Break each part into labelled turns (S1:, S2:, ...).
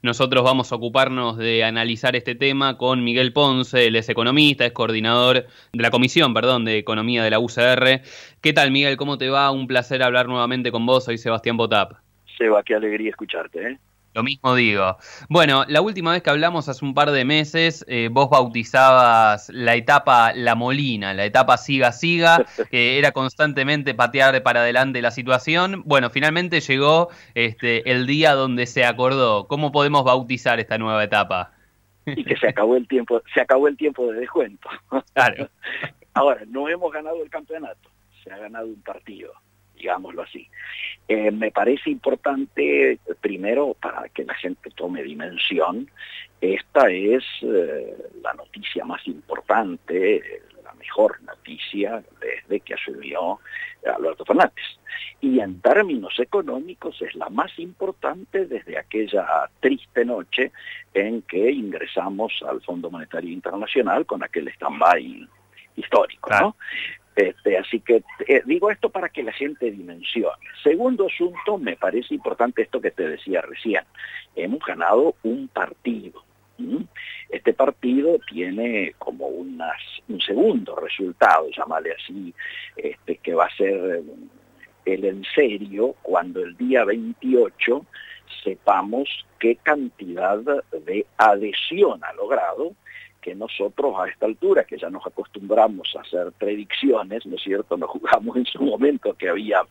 S1: Nosotros vamos a ocuparnos de analizar este tema con Miguel Ponce, él es economista, es coordinador de la Comisión, perdón, de Economía de la UCR. ¿Qué tal, Miguel? ¿Cómo te va? Un placer hablar nuevamente con vos. Soy Sebastián Botap.
S2: Seba, qué alegría escucharte, ¿eh?
S1: Lo mismo digo. Bueno, la última vez que hablamos hace un par de meses, vos bautizabas la etapa La Molina, la etapa Siga Siga, que era constantemente patear para adelante la situación. Bueno, finalmente llegó el día donde se acordó. ¿Cómo podemos bautizar esta nueva etapa?
S2: Y que se acabó el tiempo de descuento.
S1: Claro.
S2: Ahora, no hemos ganado el campeonato, se ha ganado un partido, digámoslo así. Me parece importante, primero, para que la gente tome dimensión, esta es la noticia más importante, la mejor noticia desde que asumió Alberto Fernández. Y en términos económicos es la más importante desde aquella triste noche en que ingresamos al Fondo Monetario Internacional con aquel stand-by histórico,
S1: Claro.
S2: ¿no? Así que digo esto para que la gente dimensione. Segundo asunto, me parece importante esto que te decía recién. Hemos ganado un partido. Este partido tiene como un segundo resultado, llámale así, que va a ser el en serio cuando el día 28 sepamos qué cantidad de adhesión ha logrado, que nosotros a esta altura, que ya nos acostumbramos a hacer predicciones, ¿no es cierto? Nos jugamos en su momento que había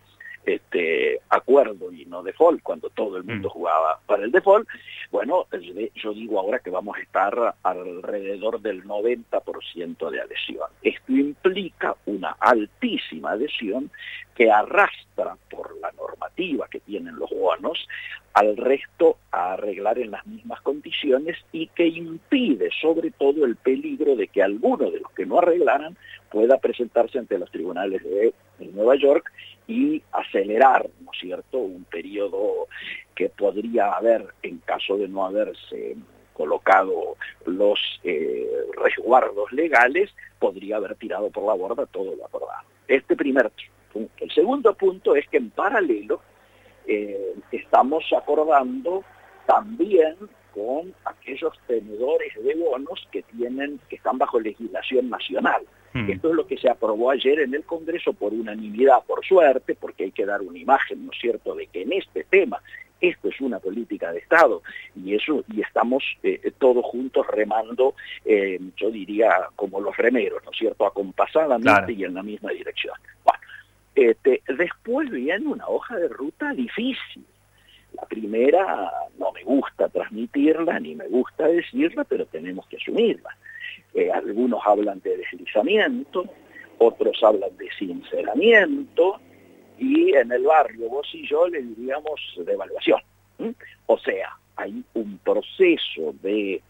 S2: acuerdo y no default, cuando todo el mundo jugaba para el default. Bueno, yo digo ahora que vamos a estar alrededor del 90% de adhesión. Esto implica una altísima adhesión que arrastra por la normativa que tienen los bonos al resto a arreglar en las mismas condiciones y que impide sobre todo el peligro de que alguno de los que no arreglaran pueda presentarse ante los tribunales de Nueva York y acelerar, ¿no es cierto?, un periodo que podría haber, en caso de no haberse colocado los resguardos legales, podría haber tirado por la borda todo lo acordado. Este primer punto. El segundo punto es que en paralelo estamos acordando también con aquellos tenedores de bonos que están bajo legislación nacional. Esto es lo que se aprobó ayer en el Congreso por unanimidad, por suerte, porque hay que dar una imagen, ¿no es cierto?, de que en este tema esto es una política de Estado y estamos todos juntos remando, yo diría, como los remeros, ¿no es cierto?, acompasadamente. Claro. Y en la misma dirección. Bueno, después viene una hoja de ruta difícil. La primera no me gusta transmitirla ni me gusta decirla, pero tenemos que asumirla. Algunos hablan de deslizamiento, otros hablan de sinceramiento, y en el barrio vos y yo le diríamos devaluación. O sea, hay un proceso de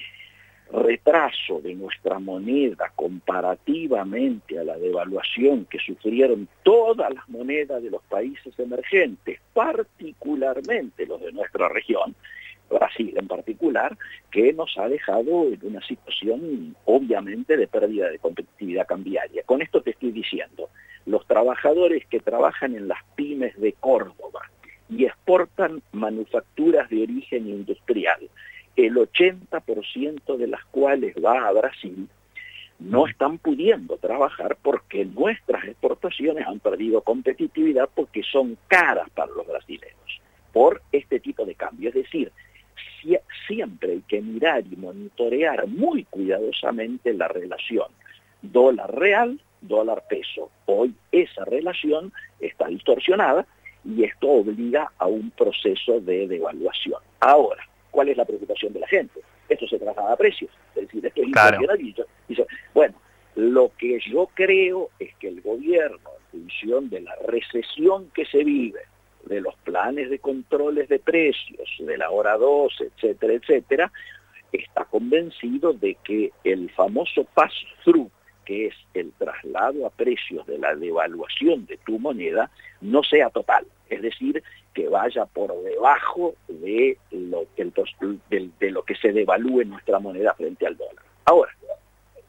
S2: retraso de nuestra moneda comparativamente a la devaluación que sufrieron todas las monedas de los países emergentes, particularmente los de nuestra región, Brasil en particular, que nos ha dejado en una situación obviamente de pérdida de competitividad cambiaria. Con esto te estoy diciendo, los trabajadores que trabajan en las pymes de Córdoba y exportan manufacturas de origen industrial, el 80% de las cuales va a Brasil, no están pudiendo trabajar porque nuestras exportaciones han perdido competitividad porque son caras para los brasileños por este tipo de cambio. Es decir, siempre hay que mirar y monitorear muy cuidadosamente la relación dólar real, dólar peso. Hoy esa relación está distorsionada y esto obliga a un proceso de devaluación. Ahora, ¿cuál es la preocupación de la gente? Esto se traslada a precios, es decir, esto es inflacionario. Bueno, lo que yo creo es que el gobierno, en función de la recesión que se vive, de los planes de controles de precios, de la hora 2, etcétera, etcétera, está convencido de que el famoso pass-through, que es el traslado a precios de la devaluación de tu moneda, no sea total. Es decir, que vaya por debajo de lo que se devalúe nuestra moneda frente al dólar. Ahora,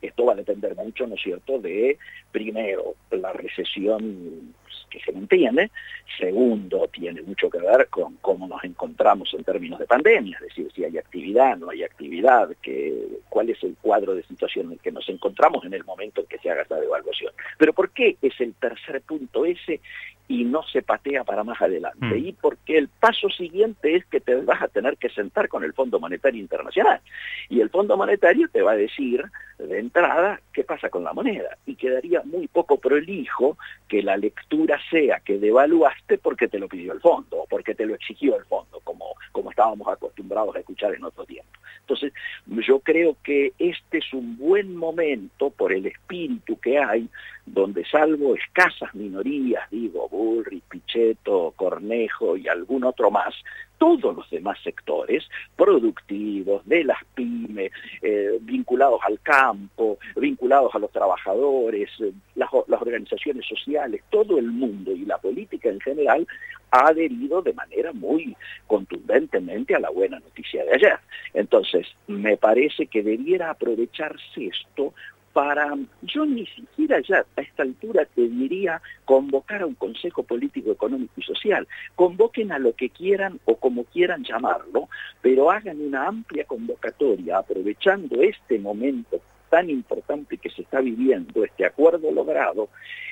S2: esto va a depender mucho, ¿no es cierto?, de, primero, la recesión que se mantiene, segundo, tiene mucho que ver con cómo nos encontramos en términos de pandemia, es decir, si hay actividad, no hay actividad, cuál es el cuadro de situación en el que nos encontramos en el momento en que se haga esa devaluación. Pero ¿por qué es el tercer punto ese y no se patea para más adelante? Y porque el paso siguiente es que te vas a tener que sentar con el Fondo Monetario Internacional, y el Fondo Monetario te va a decir de entrada qué pasa con la moneda, y quedaría muy poco prolijo que la lectura sea que devaluaste porque te lo pidió el fondo o porque te lo exigió el fondo, como estábamos acostumbrados a escuchar en otro tiempo. Entonces, yo creo que este es un buen momento por el espíritu que hay, donde salvo escasas minorías, digo, Bullrich, Pichetto, Cornejo y algún otro más, todos los demás sectores productivos, de las pymes, vinculados al campo, vinculados a los trabajadores, las organizaciones sociales, todo el mundo y la política en general ha adherido de manera muy contundentemente a la buena noticia de ayer. Entonces, me parece que debiera aprovecharse esto para, yo ni siquiera ya a esta altura te diría convocar a un Consejo Político, Económico y Social. Convoquen a lo que quieran o como quieran llamarlo, pero hagan una amplia convocatoria aprovechando este momento tan importante que se está viviendo, este acuerdo logrado,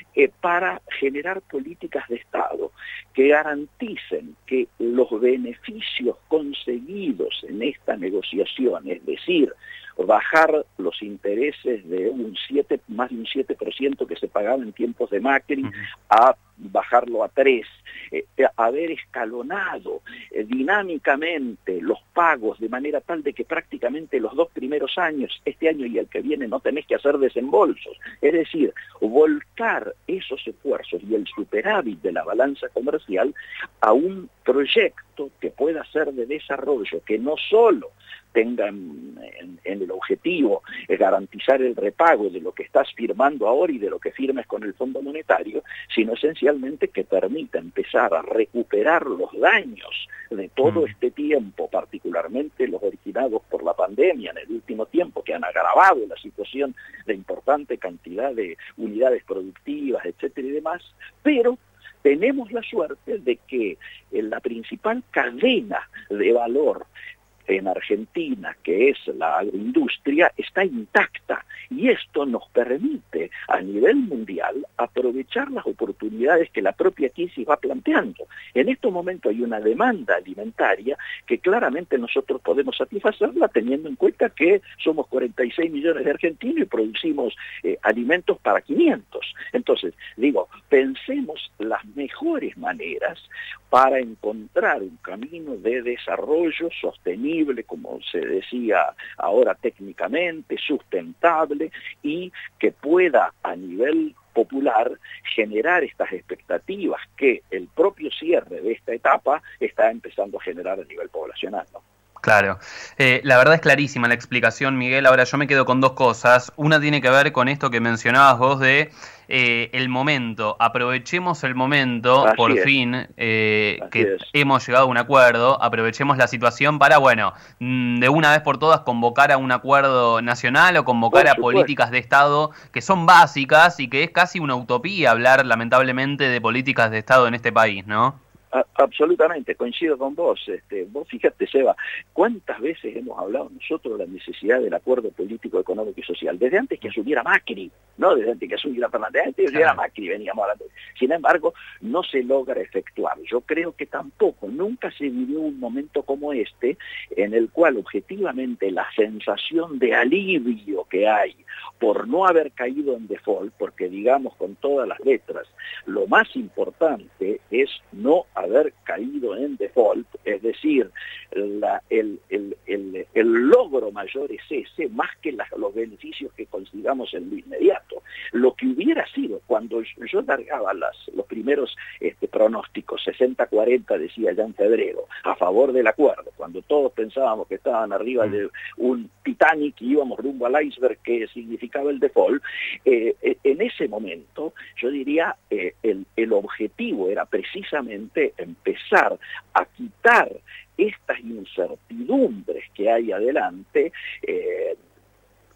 S2: para generar políticas de Estado que garanticen que los beneficios conseguidos en esta negociación, es decir, bajar los intereses de más de un 7% que se pagaba en tiempos de Macri, a bajarlo a 3%, haber escalonado dinámicamente los pagos de manera tal de que prácticamente los 2 primeros años, este año y el que viene, no tenés que hacer desembolsos. Es decir, volcar esos esfuerzos y el superávit de la balanza comercial a un proyecto que pueda ser de desarrollo, que no solo tengan en el objetivo garantizar el repago de lo que estás firmando ahora y de lo que firmes con el Fondo Monetario, sino esencialmente que permita empezar a recuperar los daños de todo este tiempo, particularmente los originados por la pandemia en el último tiempo, que han agravado la situación de importante cantidad de unidades productivas, etcétera y demás, pero tenemos la suerte de que la principal cadena de valor en Argentina, que es la agroindustria, está intacta, y esto nos permite a nivel mundial aprovechar las oportunidades que la propia crisis va planteando. En estos momentos hay una demanda alimentaria que claramente nosotros podemos satisfacerla teniendo en cuenta que somos 46 millones de argentinos y producimos alimentos para 500. Entonces, digo, pensemos las mejores maneras para encontrar un camino de desarrollo sostenible, como se decía ahora técnicamente, sustentable, y que pueda a nivel popular generar estas expectativas que el propio cierre de esta etapa está empezando a generar a nivel poblacional, ¿no?
S1: Claro, la verdad es clarísima la explicación, Miguel. Ahora yo me quedo con dos cosas. Una tiene que ver con esto que mencionabas vos de el momento. Aprovechemos el momento,
S2: Así
S1: por
S2: es.
S1: fin, que hemos llegado a un acuerdo. Aprovechemos la situación para, bueno, de una vez por todas convocar a un acuerdo nacional o convocar a políticas de Estado que son básicas y que es casi una utopía hablar, lamentablemente, de políticas de Estado en este país, ¿no?
S2: Absolutamente, coincido con vos. Vos fíjate, Seba, cuántas veces hemos hablado nosotros de la necesidad del acuerdo político, económico y social, desde antes que asumiera Macri, no desde antes que asumiera Fernández, antes que asumiera Macri veníamos hablando. Sin embargo, no se logra efectuar. Yo creo que tampoco, nunca se vivió un momento como este, en el cual objetivamente la sensación de alivio que hay por no haber caído en default, porque digamos con todas las letras, lo más importante es no haber caído en default, es decir, el logro mayor es ese, más que los beneficios que consigamos en lo inmediato. Lo que hubiera sido, cuando yo largaba los primeros pronósticos, 60-40 decía ya en febrero, a favor del acuerdo, cuando todos pensábamos que estaban arriba de un Titanic y íbamos rumbo al iceberg que significaba el default, en ese momento yo diría el objetivo era precisamente empezar a quitar estas incertidumbres que hay adelante,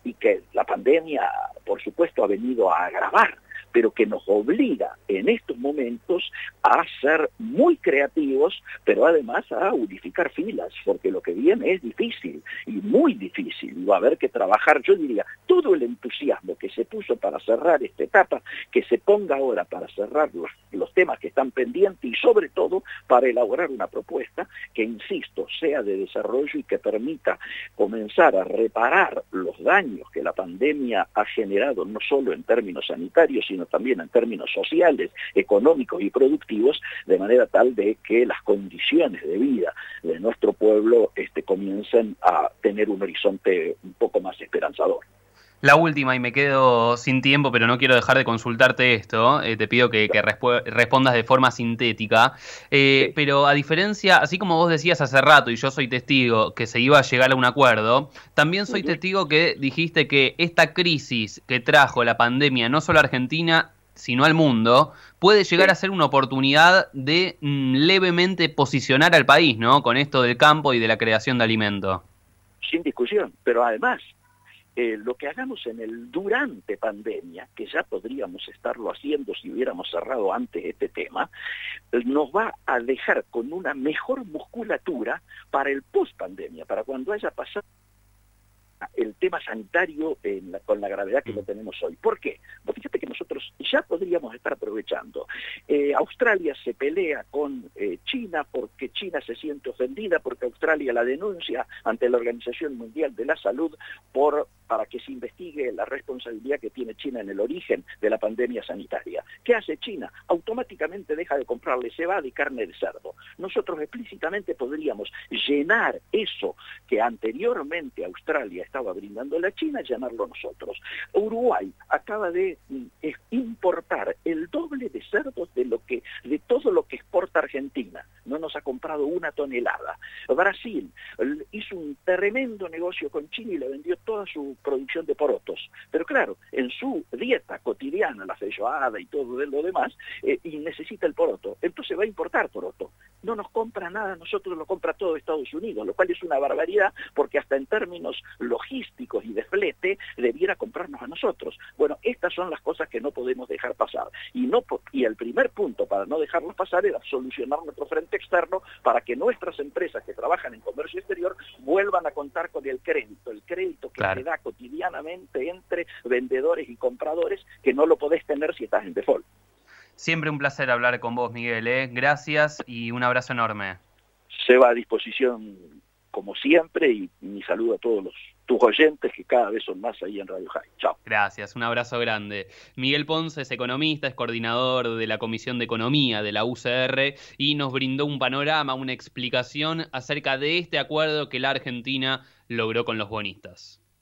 S2: y que la pandemia, por supuesto, ha venido a agravar, pero que nos obliga en estos momentos a ser muy creativos, pero además a unificar filas, porque lo que viene es difícil, y muy difícil, y va a haber que trabajar, yo diría, todo el entusiasmo que se puso para cerrar esta etapa, que se ponga ahora para cerrar los temas que están pendientes, y sobre todo para elaborar una propuesta que, insisto, sea de desarrollo y que permita comenzar a reparar los daños que la pandemia ha generado, no solo en términos sanitarios, sino también en términos sociales, económicos y productivos, de manera tal de que las condiciones de vida de nuestro pueblo comiencen a tener un horizonte un poco más esperanzador.
S1: La última, y me quedo sin tiempo, pero no quiero dejar de consultarte esto. Te pido que respondas de forma sintética.
S2: Sí.
S1: Pero a diferencia, así como vos decías hace rato, y yo soy testigo, que se iba a llegar a un acuerdo, también soy testigo que dijiste que esta crisis que trajo la pandemia, no solo a Argentina, sino al mundo, puede llegar a ser una oportunidad de levemente posicionar al país, ¿no? Con esto del campo y de la creación de alimento.
S2: Sin discusión, pero además, lo que hagamos en el durante pandemia, que ya podríamos estarlo haciendo si hubiéramos cerrado antes este tema, nos va a dejar con una mejor musculatura para el post pandemia, para cuando haya pasado el tema sanitario con la gravedad que lo tenemos hoy. ¿Por qué? Porque fíjate que nosotros ya podríamos estar aprovechando. Australia se pelea con China porque China se siente ofendida, porque Australia la denuncia ante la Organización Mundial de la Salud para que se investigue la responsabilidad que tiene China en el origen de la pandemia sanitaria. ¿Qué hace China? Automáticamente deja de comprarle cebada y carne de cerdo. Nosotros explícitamente podríamos llenar eso que anteriormente Australia estaba brindando a la China, llenarlo nosotros. Uruguay acaba de importar el doble de cerdos de todo lo que exporta Argentina. No nos ha comprado una tonelada. Brasil hizo un tremendo negocio con China y le vendió toda su producción de porotos. Pero claro, en su dieta cotidiana, la feijoada y todo lo demás, y necesita el poroto. Entonces va a importar poroto. No nos compra nada, nosotros lo compra todo Estados Unidos, lo cual es una barbaridad, porque hasta en términos logísticos y de flete debiera comprarnos a nosotros. Bueno, estas son las cosas que no podemos dejar pasar. Y el primer punto para no dejarlos pasar era solucionar nuestro frente externo para que nuestras empresas que trabajan en comercio exterior vuelvan a contar con el crédito que se da cotidianamente entre vendedores y compradores, que no lo podés tener si estás en default.
S1: Siempre un placer hablar con vos, Miguel, ¿eh? Gracias y un abrazo enorme.
S2: Se va a disposición como siempre, y mi saludo a todos tus oyentes, que cada vez son más ahí en Radio High. Chao.
S1: Gracias, un abrazo grande. Miguel Ponce es economista, es coordinador de la Comisión de Economía de la UCR y nos brindó un panorama, una explicación acerca de este acuerdo que la Argentina logró con los bonistas.